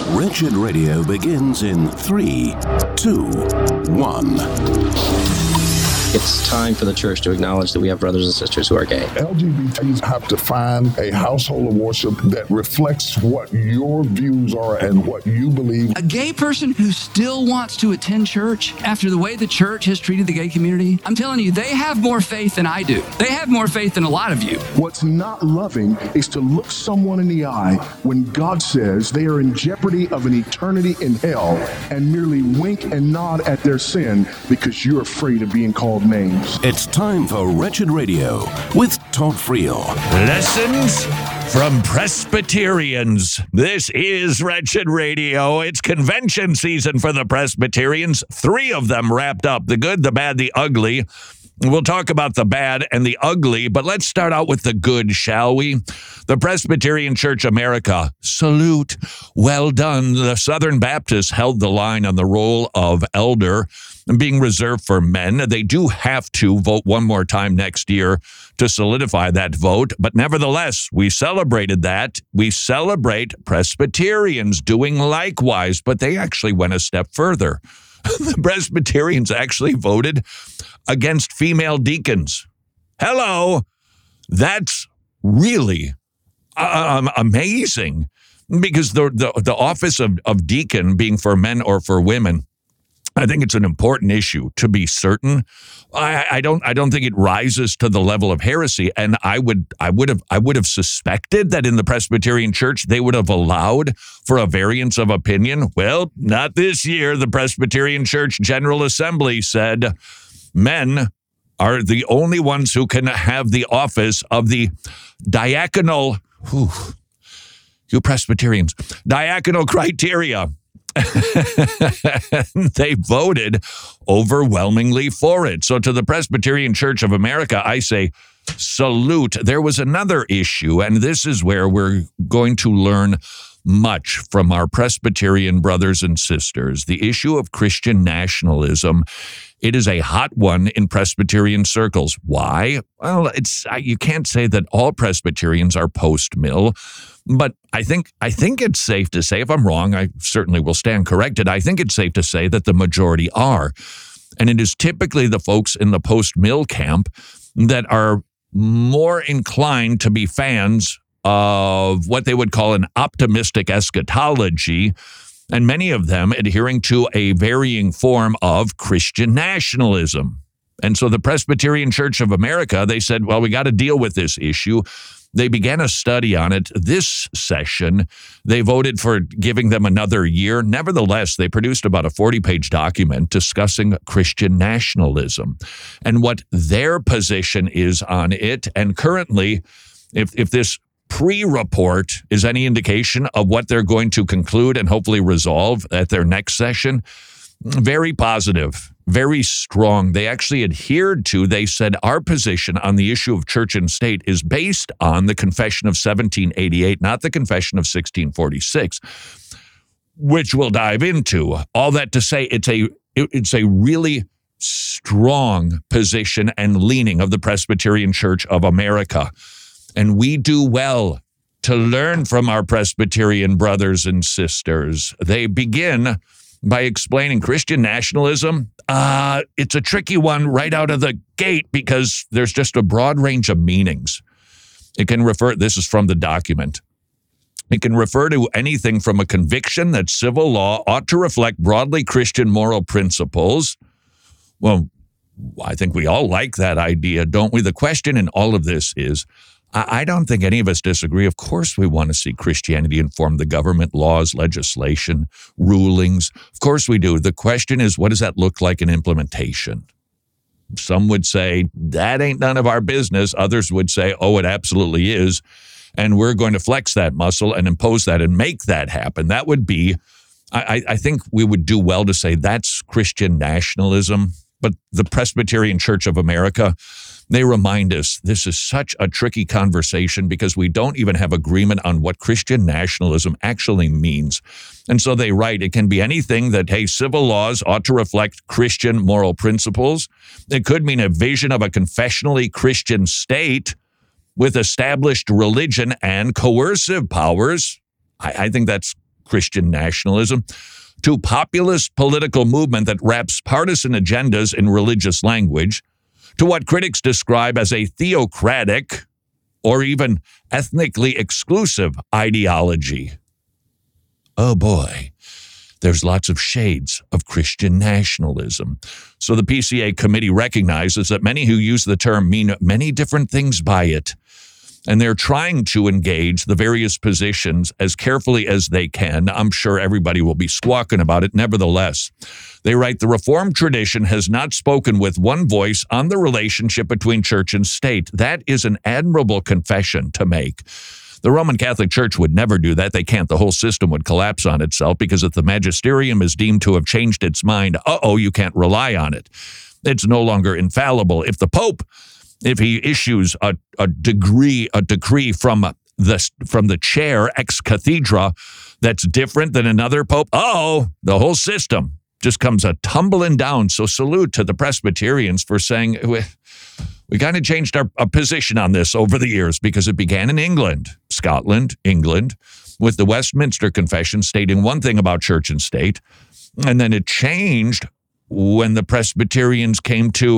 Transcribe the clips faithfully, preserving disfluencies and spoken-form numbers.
Wretched Radio begins in three, two, one. It's time for the church to acknowledge that we have brothers and sisters who are gay. L G B Ts have to find a household of worship that reflects what your views are and what you believe. A gay person who still wants to attend church after the way the church has treated the gay community, I'm telling you, they have more faith than I do. They have more faith than a lot of you. What's not loving is to look someone in the eye when God says they are in jeopardy of an eternity in hell and merely wink and nod at their sin because you're afraid of being called names. It's time for Wretched Radio with Todd Friel. Lessons from Presbyterians. This is Wretched Radio. It's convention season for the Presbyterians. Three of them wrapped up: the good, the bad, the ugly. We'll talk about the bad and the ugly, but let's start out with the good, shall we? The Presbyterian Church America, salute, well done. The Southern Baptists held the line on the role of elder being reserved for men. They do have to vote one more time next year to solidify that vote, but nevertheless, we celebrated that. We celebrate Presbyterians doing likewise, but they actually went a step further. The Presbyterians actually voted against female deacons. Hello. That's really uh, amazing, because the, the, the office of, of deacon being for men or for women, I think it's an important issue, to be certain. I, I don't I don't think it rises to the level of heresy. And I would I would have I would have suspected that in the Presbyterian Church they would have allowed for a variance of opinion. Well, not this year. The Presbyterian Church General Assembly said men are the only ones who can have the office of the diaconal, whew, you Presbyterians, diaconal criteria. They voted overwhelmingly for it. So to the Presbyterian Church of America, I say salute. There was another issue, and this is where we're going to learn much from our Presbyterian brothers and sisters. The issue of Christian nationalism. It is a hot one in Presbyterian circles. Why? Well, it's you can't say that all Presbyterians are post-mill, but I think I think it's safe to say, if I'm wrong, I certainly will stand corrected. I think it's safe to say that the majority are. And it is typically the folks in the post-mill camp that are more inclined to be fans of what they would call an optimistic eschatology, and many of them adhering to a varying form of Christian nationalism. And so the Presbyterian Church of America, they said, well, we got to deal with this issue. They began a study on it this session. They voted for giving them another year. Nevertheless, they produced about a forty-page document discussing Christian nationalism and what their position is on it. And currently, if, if this pre-report is any indication of what they're going to conclude and hopefully resolve at their next session, very positive, very strong. They actually adhered to, they said, our position on the issue of church and state is based on the Confession of seventeen eighty-eight, not the Confession of sixteen forty-six, which we'll dive into. All that to say, it's a it's a really strong position and leaning of the Presbyterian Church of America. And we do well to learn from our Presbyterian brothers and sisters. They begin by explaining Christian nationalism. Uh, it's a tricky one right out of the gate because there's just a broad range of meanings. It can refer, this is from the document, it can refer to anything from a conviction that civil law ought to reflect broadly Christian moral principles. Well, I think we all like that idea, don't we? The question in all of this is, I don't think any of us disagree. Of course, we want to see Christianity inform the government, laws, legislation, rulings. Of course we do. The question is, what does that look like in implementation? Some would say, that ain't none of our business. Others would say, oh, it absolutely is. And we're going to flex that muscle and impose that and make that happen. That would be, I, I think we would do well to say that's Christian nationalism. But the Presbyterian Church of America, they remind us this is such a tricky conversation because we don't even have agreement on what Christian nationalism actually means. And so they write, it can be anything that, hey, civil laws ought to reflect Christian moral principles. It could mean a vision of a confessionally Christian state with established religion and coercive powers. I, I think that's Christian nationalism, to populist political movement that wraps partisan agendas in religious language, to what critics describe as a theocratic or even ethnically exclusive ideology. Oh boy, there's lots of shades of Christian nationalism. So the P C A committee recognizes that many who use the term mean many different things by it, and they're trying to engage the various positions as carefully as they can. I'm sure everybody will be squawking about it. Nevertheless, they write, the Reformed tradition has not spoken with one voice on the relationship between church and state. That is an admirable confession to make. The Roman Catholic Church would never do that. They can't. The whole system would collapse on itself, because if the magisterium is deemed to have changed its mind, uh-oh, you can't rely on it. It's no longer infallible. If the Pope If he issues a, a degree, a decree from the from the chair ex cathedra that's different than another pope, oh, the whole system just comes a tumbling down. So salute to the Presbyterians for saying we, we kind of changed our, our position on this over the years, because it began in England, Scotland, England, with the Westminster Confession stating one thing about church and state, and then it changed when the Presbyterians came to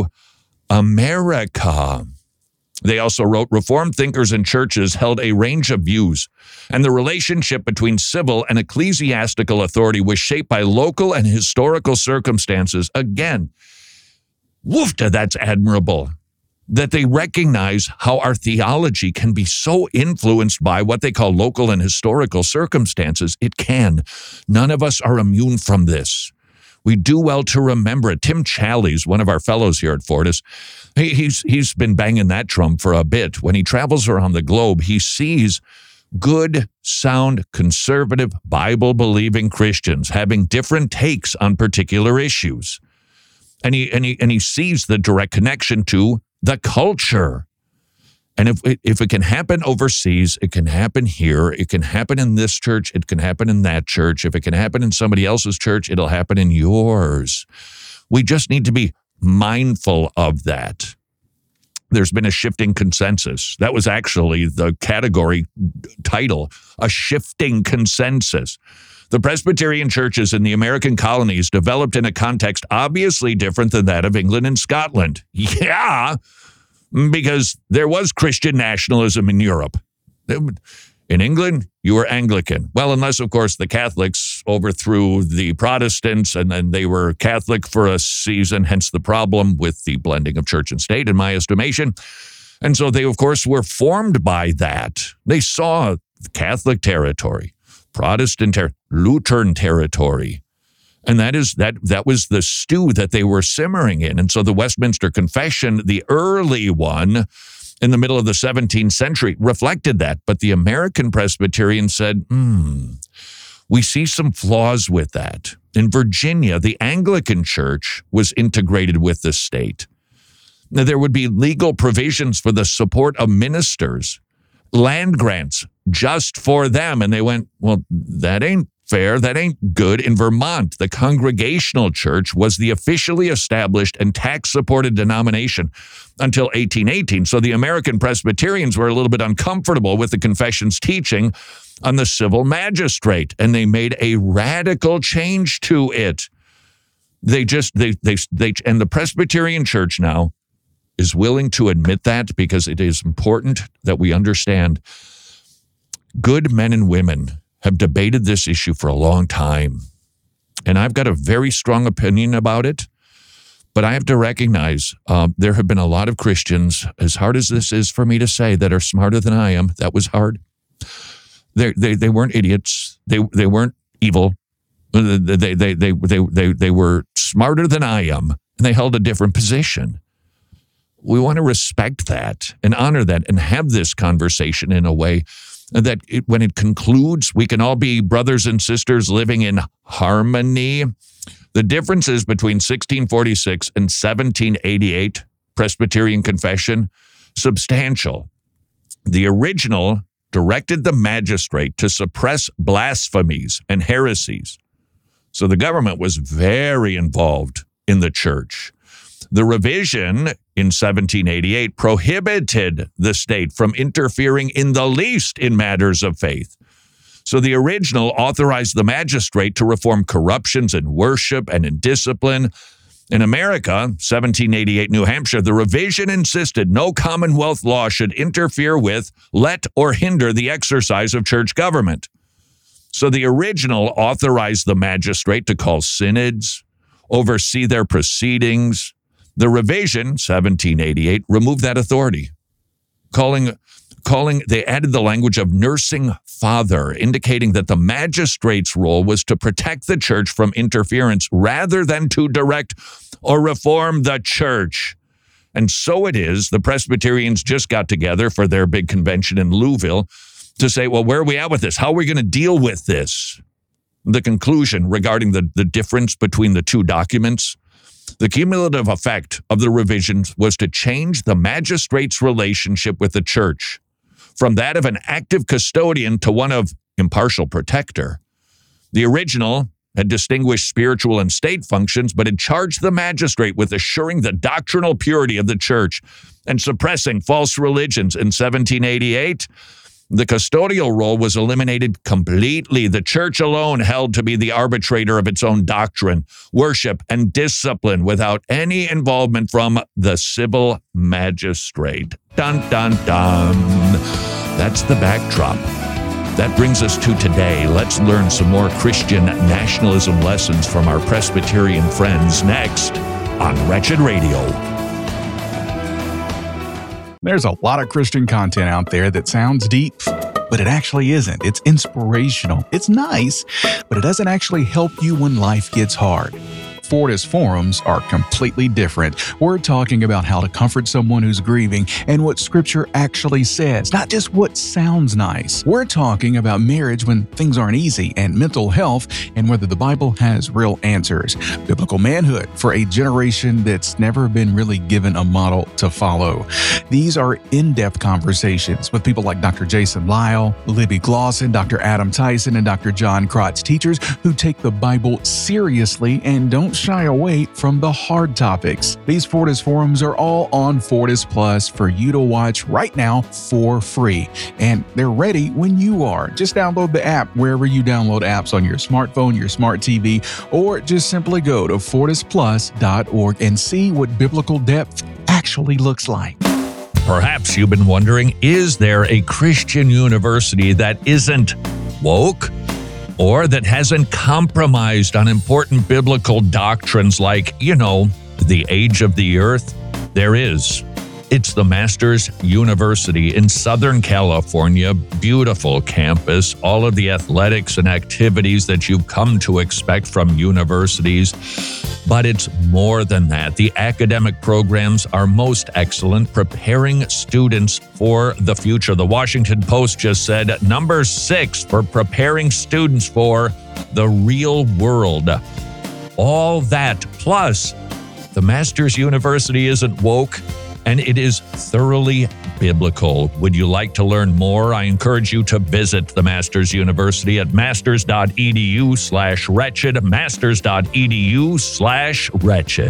America. They also wrote, Reformed thinkers and churches held a range of views, and the relationship between civil and ecclesiastical authority was shaped by local and historical circumstances. Again, woofta, that's admirable, that they recognize how our theology can be so influenced by what they call local and historical circumstances. It can. None of us are immune from this. We do well to remember it. Tim Challies, one of our fellows here at Fortis, he, he's he's been banging that drum for a bit. When he travels around the globe, he sees good, sound, conservative, Bible-believing Christians having different takes on particular issues. And he and he and he sees the direct connection to the culture. And if it, if it can happen overseas, it can happen here. It can happen in this church. It can happen in that church. If it can happen in somebody else's church, it'll happen in yours. We just need to be mindful of that. There's been a shifting consensus. That was actually the category title, a shifting consensus. The Presbyterian churches in the American colonies developed in a context obviously different than that of England and Scotland. Yeah, because there was Christian nationalism in Europe. In England, you were Anglican. Well, unless, of course, the Catholics overthrew the Protestants, and then they were Catholic for a season, hence the problem with the blending of church and state, in my estimation. And so they, of course, were formed by that. They saw Catholic territory, Protestant territory, Lutheran territory. And that is that that was the stew that they were simmering in. And so the Westminster Confession, the early one in the middle of the seventeenth century, reflected that. But the American Presbyterians said, hmm, we see some flaws with that. In Virginia, the Anglican Church was integrated with the state. Now, there would be legal provisions for the support of ministers, land grants just for them. And they went, well, that ain't fair. That ain't good. In Vermont, the Congregational Church was the officially established and tax-supported denomination until eighteen eighteen. So the American Presbyterians were a little bit uncomfortable with the confession's teaching on the civil magistrate, and they made a radical change to it. They just, they, they, they, and the Presbyterian Church now is willing to admit that, because it is important that we understand good men and women have debated this issue for a long time. And I've got a very strong opinion about it, but I have to recognize uh, there have been a lot of Christians, as hard as this is for me to say, that are smarter than I am. That was hard. They they they weren't idiots. They they weren't evil. They they they they they they, they were smarter than I am, and they held a different position. We want to respect that and honor that and have this conversation in a way that it, when it concludes, we can all be brothers and sisters living in harmony. The differences between sixteen forty-six and seventeen eighty-eight Presbyterian Confession, substantial. The original directed the magistrate to suppress blasphemies and heresies. So the government was very involved in the church. The revision in seventeen eighty-eight prohibited the state from interfering in the least in matters of faith. So the original authorized the magistrate to reform corruptions in worship and in discipline. In America, seventeen eighty-eight New Hampshire, the revision insisted no Commonwealth law should interfere with, let, or hinder the exercise of church government. So the original authorized the magistrate to call synods, oversee their proceedings. The revision, seventeen eighty-eight, removed that authority, calling, calling, they added the language of nursing father, indicating that the magistrate's role was to protect the church from interference rather than to direct or reform the church. And so it is, the Presbyterians just got together for their big convention in Louisville to say, well, where are we at with this? How are we going to deal with this? The conclusion regarding the, the difference between the two documents, the cumulative effect of the revisions was to change the magistrate's relationship with the church from that of an active custodian to one of impartial protector. The original had distinguished spiritual and state functions, but had charged the magistrate with assuring the doctrinal purity of the church and suppressing false religions. In seventeen eighty-eight, the custodial role was eliminated completely. The church alone held to be the arbitrator of its own doctrine, worship, and discipline without any involvement from the civil magistrate. Dun, dun, dun. That's the backdrop. That brings us to today. Let's learn some more Christian nationalism lessons from our Presbyterian friends next on Wretched Radio. There's a lot of Christian content out there that sounds deep, but it actually isn't. It's inspirational. It's nice, but it doesn't actually help you when life gets hard. Fortis Forums are completely different. We're talking about how to comfort someone who's grieving and what Scripture actually says, not just what sounds nice. We're talking about marriage when things aren't easy and mental health and whether the Bible has real answers. Biblical manhood for a generation that's never been really given a model to follow. These are in-depth conversations with people like Doctor Jason Lisle, Libby Glosson, Doctor Adam Tyson, and Doctor John Krotz, teachers who take the Bible seriously and don't shy away from the hard topics. These Fortis Forums are all on Fortis Plus for you to watch right now for free. And they're ready when you are. Just download the app wherever you download apps on your smartphone, your smart T V, or just simply go to fortis plus dot org and see what biblical depth actually looks like. Perhaps you've been wondering, is there a Christian university that isn't woke? Or that hasn't compromised on important biblical doctrines like, you know, the age of the earth? There is. It's the Masters University in Southern California. Beautiful campus, all of the athletics and activities that you've come to expect from universities. But it's more than that. The academic programs are most excellent, preparing students for the future. The Washington Post just said number six for preparing students for the real world. All that, plus the Masters University isn't woke, and it is thoroughly biblical. Would you like to learn more? I encourage you to visit the Masters University at masters.edu slash wretched, masters.edu slash wretched.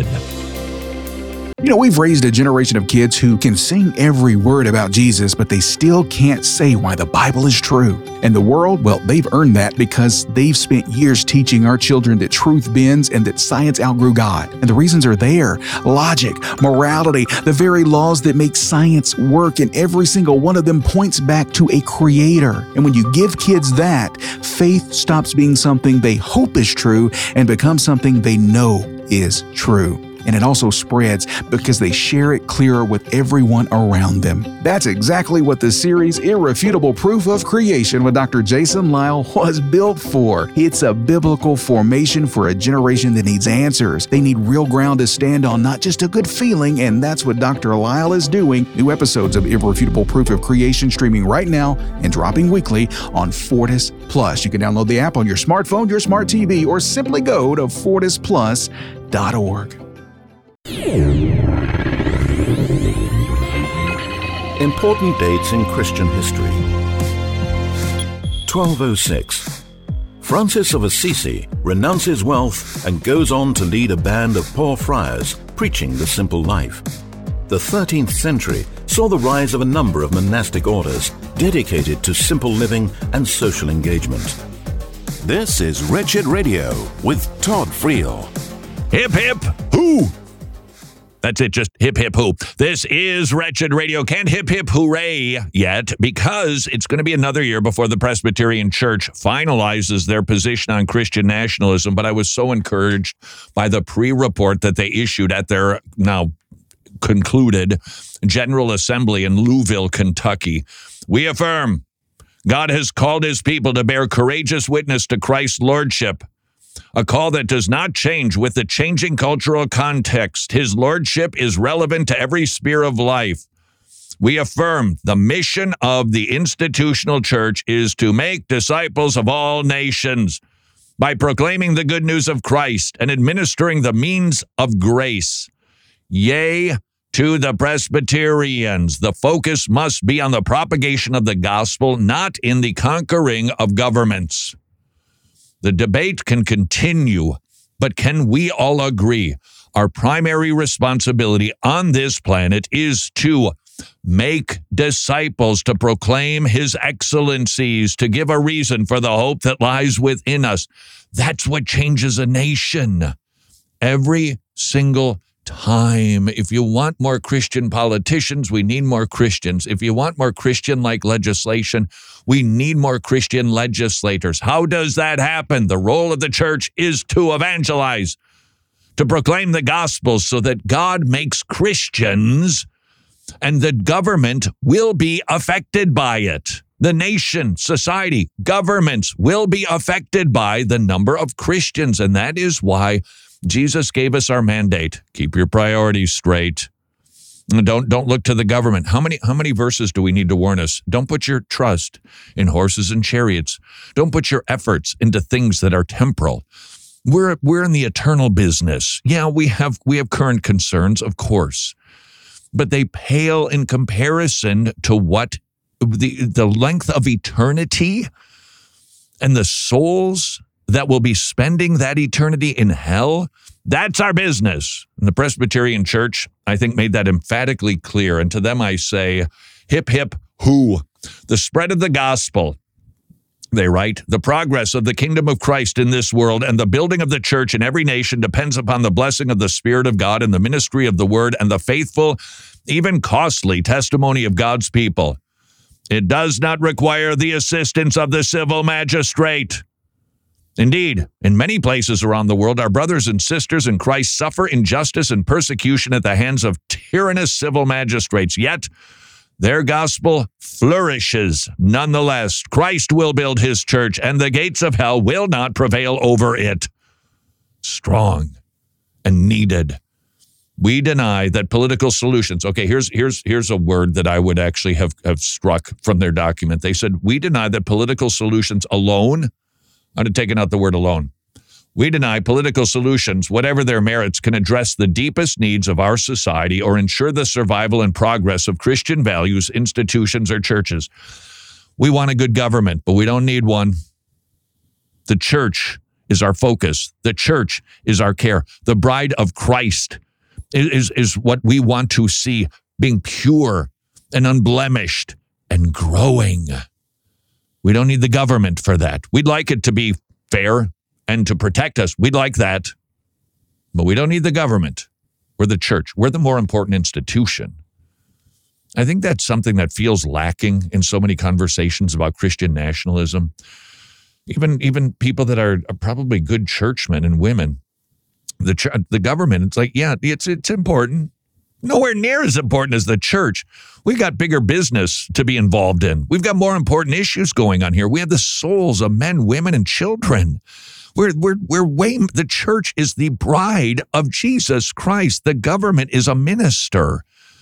You know, we've raised a generation of kids who can sing every word about Jesus, but they still can't say why the Bible is true. And the world, well, they've earned that because they've spent years teaching our children that truth bends and that science outgrew God. And the reasons are there. Logic, morality, the very laws that make science work, and every single one of them points back to a creator. And when you give kids that, faith stops being something they hope is true and becomes something they know is true. And it also spreads because they share it clearer with everyone around them. That's exactly what the series Irrefutable Proof of Creation with Doctor Jason Lisle was built for. It's a biblical formation for a generation that needs answers. They need real ground to stand on, not just a good feeling, and that's what Doctor Lisle is doing. New episodes of Irrefutable Proof of Creation streaming right now and dropping weekly on Fortis Plus. You can download the app on your smartphone, your smart T V, or simply go to fortis plus dot org. Important dates in Christian history. twelve oh six. Francis of Assisi renounces wealth and goes on to lead a band of poor friars preaching the simple life. The thirteenth century saw the rise of a number of monastic orders dedicated to simple living and social engagement. This is Wretched Radio with Todd Friel. Hip, hip, hoo! That's it, just hip, hip, hoo. This is Wretched Radio. Can't hip, hip, hooray yet because it's going to be another year before the Presbyterian Church finalizes their position on Christian nationalism. But I was so encouraged by the pre-report that they issued at their now concluded General Assembly in Louisville, Kentucky. We affirm God has called his people to bear courageous witness to Christ's lordship, a call that does not change with the changing cultural context. His lordship is relevant to every sphere of life. We affirm the mission of the institutional church is to make disciples of all nations by proclaiming the good news of Christ and administering the means of grace. Yea, to the Presbyterians, the focus must be on the propagation of the gospel, not in the conquering of governments. The debate can continue, but can we all agree our primary responsibility on this planet is to make disciples, to proclaim his excellencies, to give a reason for the hope that lies within us? That's what changes a nation. Every single time. If you want more Christian politicians, we need more Christians. If you want more Christian-like legislation, we need more Christian legislators. How does that happen? The role of the church is to evangelize, to proclaim the gospel so that God makes Christians and the government will be affected by it. The nation, society, governments will be affected by the number of Christians, and that is why Jesus gave us our mandate. Keep your priorities straight. Don't don't look to the government. How many how many verses do we need to warn us? Don't put your trust in horses and chariots. Don't put your efforts into things that are temporal. We're we're in the eternal business. Yeah, we have we have current concerns, of course, but they pale in comparison to what the the length of eternity and the souls that will be spending that eternity in hell. That's our business. And the Presbyterian Church, I think, made that emphatically clear. And to them I say, hip, hip, hoo. The spread of the gospel, they write, the progress of the kingdom of Christ in this world and the building of the church in every nation depends upon the blessing of the Spirit of God and the ministry of the word and the faithful, even costly testimony of God's people. It does not require the assistance of the civil magistrate. Indeed, in many places around the world, our brothers and sisters in Christ suffer injustice and persecution at the hands of tyrannous civil magistrates. Yet, their gospel flourishes nonetheless. Christ will build his church, and the gates of hell will not prevail over it. Strong and needed. We deny that political solutions. Okay, here's here's here's a word that I would actually have, have struck from their document. They said, we deny that political solutions alone, I'd have taken out the word alone. We deny political solutions, whatever their merits, can address the deepest needs of our society or ensure the survival and progress of Christian values, institutions, or churches. We want a good government, but we don't need one. The church is our focus. The church is our care. The bride of Christ is, is what we want to see being pure and unblemished and growing. We don't need the government for that. We'd like it to be fair and to protect us. We'd like that. But we don't need the government. We're the church. We're the more important institution. I think that's something that feels lacking in so many conversations about Christian nationalism. Even, even people that are, are probably good churchmen and women. The ch- the government, it's like, yeah, it's it's important. Nowhere near as important as the church. We got bigger business to be involved in. We've got more important issues going on here. We have the souls of men, women, and children. We're we're we're way. The church is the bride of Jesus Christ. The government is a minister.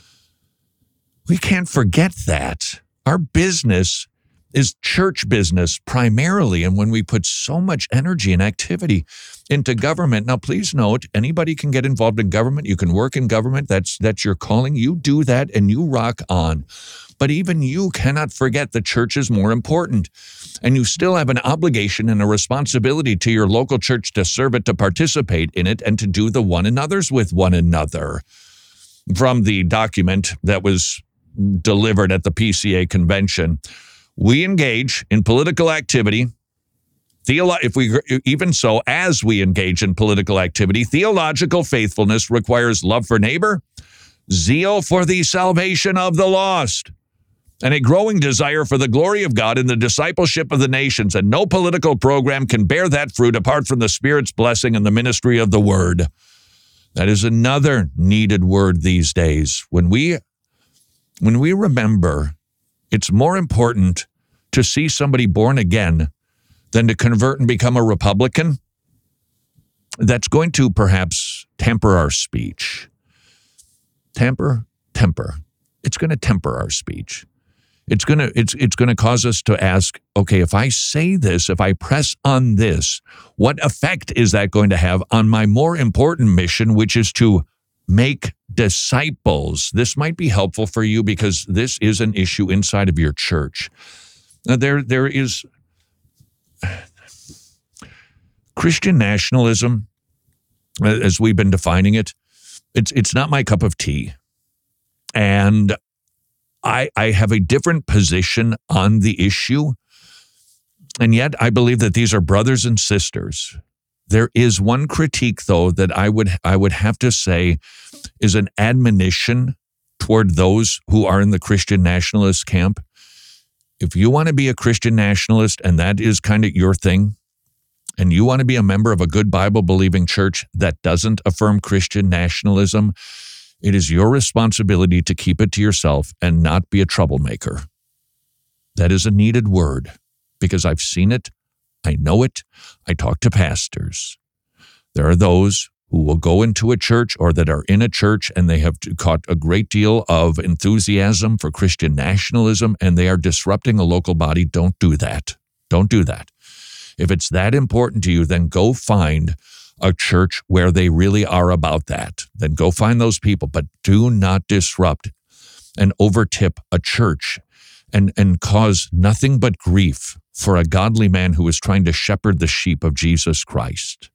We can't forget that. Our business is church business primarily, and when we put so much energy and activity into government, now please note, anybody can get involved in government. You can work in government. That's that's your calling. You do that and you rock on. But even you cannot forget the church is more important, and you still have an obligation and a responsibility to your local church to serve it, to participate in it, and to do the one another's with one another. From the document that was delivered at the P C A convention. We engage in political activity. Theolo- if we even so, as we engage in political activity, theological faithfulness requires love for neighbor, zeal for the salvation of the lost, and a growing desire for the glory of God in the discipleship of the nations. And no political program can bear that fruit apart from the Spirit's blessing and the ministry of the word. That is another needed word these days. When we, when we remember, it's more important to see somebody born again than to convert and become a Republican. That's going to perhaps temper our speech. Temper, temper. It's going to temper our speech. It's going to it's it's going to cause us to ask, okay, if I say this, if I press on this, what effect is that going to have on my more important mission, which is to make disciples? This might be helpful for you because this is an issue inside of your church. Now, there there is Christian nationalism, as we've been defining it. It's it's not my cup of tea, and I, I have a different position on the issue, and yet I believe that these are brothers and sisters. There is one critique, though, that I would I would have to say is an admonition toward those who are in the Christian nationalist camp. If you want to be a Christian nationalist, and that is kind of your thing, and you want to be a member of a good Bible-believing church that doesn't affirm Christian nationalism, it is your responsibility to keep it to yourself and not be a troublemaker. That is a needed word because I've seen it. I know it. I talk to pastors. There are those who will go into a church or that are in a church and they have caught a great deal of enthusiasm for Christian nationalism and they are disrupting a local body. Don't do that. Don't do that. If it's that important to you, then go find a church where they really are about that. Then go find those people, but do not disrupt and overtip a church and, and cause nothing but grief for a godly man who is trying to shepherd the sheep of Jesus Christ.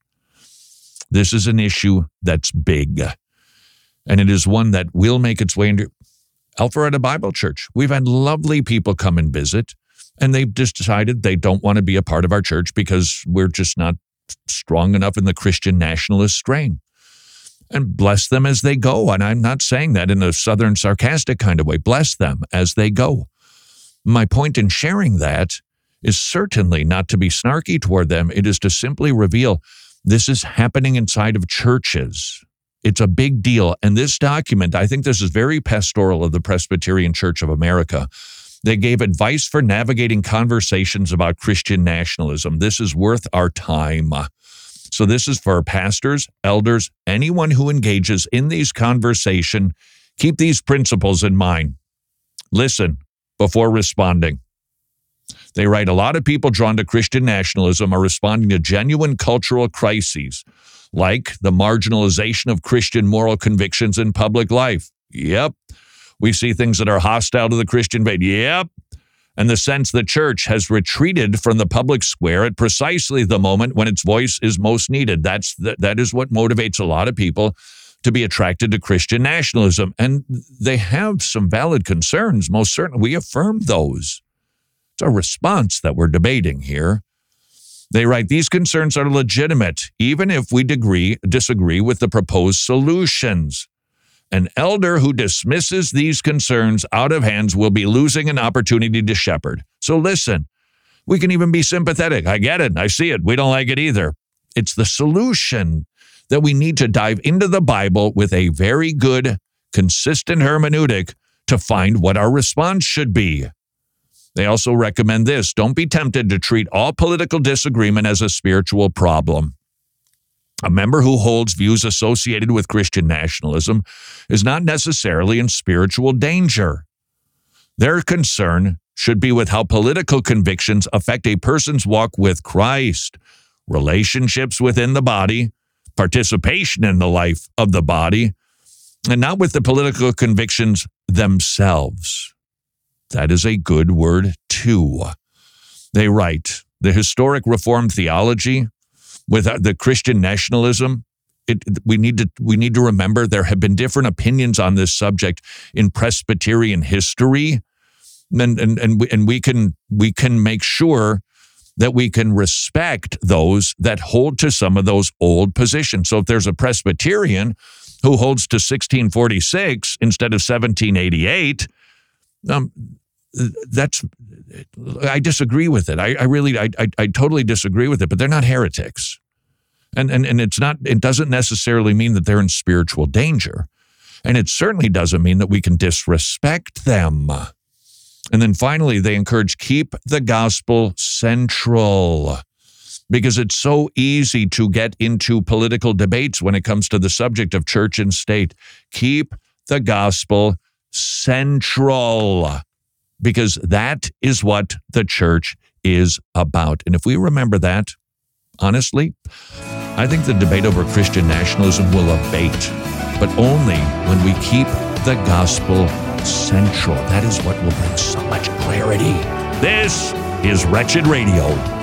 This is an issue that's big, and it is one that will make its way into Alpharetta Bible Church. We've had lovely people come and visit, and they've just decided they don't want to be a part of our church because we're just not strong enough in the Christian nationalist strain. And bless them as they go. And I'm not saying that in a southern sarcastic kind of way. Bless them as they go. My point in sharing that is certainly not to be snarky toward them. It is to simply reveal this is happening inside of churches. It's a big deal. And this document, I think this is very pastoral of the Presbyterian Church of America. They gave advice for navigating conversations about Christian nationalism. This is worth our time. So this is for pastors, elders, anyone who engages in these conversations. Keep these principles in mind. Listen before responding. They write, a lot of people drawn to Christian nationalism are responding to genuine cultural crises, like the marginalization of Christian moral convictions in public life. Yep. We see things that are hostile to the Christian faith. Yep. And the sense the church has retreated from the public square at precisely the moment when its voice is most needed. That's the, that is what motivates a lot of people to be attracted to Christian nationalism. And they have some valid concerns. Most certainly, we affirm those. It's a response that we're debating here. They write, these concerns are legitimate, even if we degree, disagree with the proposed solutions. An elder who dismisses these concerns out of hands will be losing an opportunity to shepherd. So listen, we can even be sympathetic. I get it. I see it. We don't like it either. It's the solution that we need to dive into the Bible with a very good, consistent hermeneutic to find what our response should be. They also recommend this. Don't be tempted to treat all political disagreement as a spiritual problem. A member who holds views associated with Christian nationalism is not necessarily in spiritual danger. Their concern should be with how political convictions affect a person's walk with Christ, relationships within the body, participation in the life of the body, and not with the political convictions themselves. That is a good word, too. They write, the historic Reformed theology with the Christian nationalism it, we need to we need to remember there have been different opinions on this subject in Presbyterian history, and and and we, and we can we can make sure that we can respect those that hold to some of those old positions. So if there's a Presbyterian who holds to sixteen forty-six instead of seventeen eighty-eight, um, that's I disagree with it. I, I really I, I I totally disagree with it. But they're not heretics. And, and and it's not, it doesn't necessarily mean that they're in spiritual danger. And it certainly doesn't mean that we can disrespect them. And then finally, they encourage keep the gospel central, because it's so easy to get into political debates when it comes to the subject of church and state. Keep the gospel central, because that is what the church is about. And if we remember that, honestly, I think the debate over Christian nationalism will abate, but only when we keep the gospel central. That is what will bring so much clarity. This is Wretched Radio.